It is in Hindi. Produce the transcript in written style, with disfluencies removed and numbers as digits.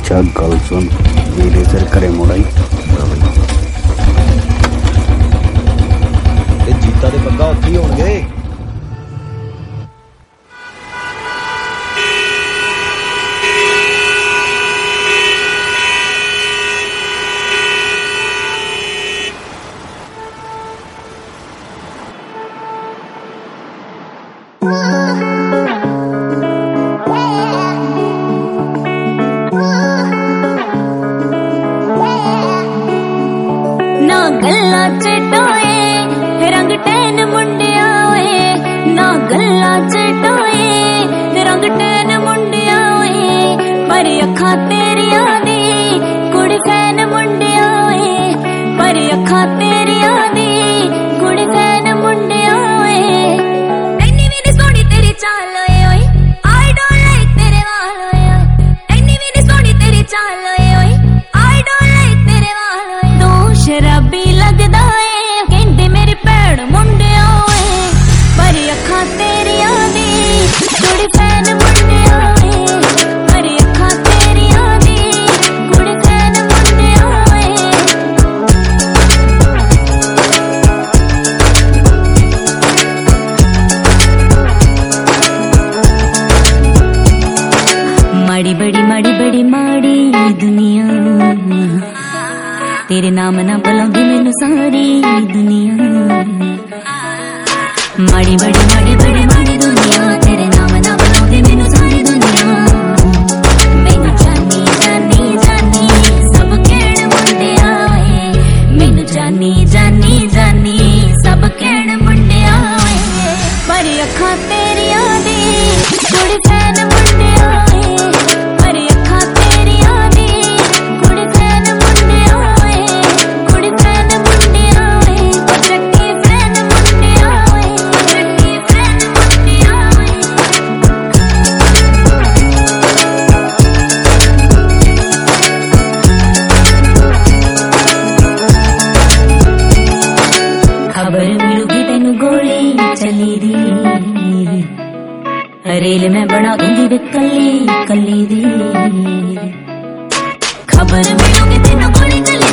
अच्छा गल सुन, मेरे सिर करे मुड़ाई जीता दे पक्का उत्थे ही होणगे। ना गल्ला चटाए रंग टैन मुंडिया वे, ना गल्ला चटाए रंग टैन मुंडिया वे, पर अखा तेरिया दी कुड़ी फैन मुंडिया वे, पर अखा तेरिया दी कुड़ी फैन मुंडिया वे। एनी भी नी सोहनी तेरी चाल ओए ओए, आई डोंट लाइक तेरे वाल ओए ओए, एनी भी नी सोहनी तेरी चाल ओए ओए, आई डोंट लाइक तेरे वाल ओए। तू शराबी लगदा ए कहंदे मेरी भैन मुंडिया ओए, पर अखा तेरिया दी कुड़ी फैन मुंडिया ओए, पर अखा तेरिया दी कुड़ी फैन मुंडिया ओए। माड़ी बड़ी माड़ी दुनिया, तेरे नाम ना बुलांदी मैनू सारी दुनिया। माड़ी बड़ी माड़ी दुनिया, तेरे नाम ना बुलांदी मैनू सारी दुनिया। मैनू जानी जानी जानी सब कहण मुंडिया वे, मैनू जानी जानी जानी सब कहण मुंडिया वे, पर अखा तेरिया दी कुड़ी फैन मुंडिया वे, पर अखा तेरिया दी कुड़ी फैन मुंडिया वे, कुड़ी फैन मुंडिया वे, चट्टी फैन मुंडिया वे, चट्टी फैन मुंडिया वे। खबर मिलूगी तेनू गोली चली दी, रेल मैं बना दूंगी वे कली कली दी। खबर मिलूगी तेनू गोली चली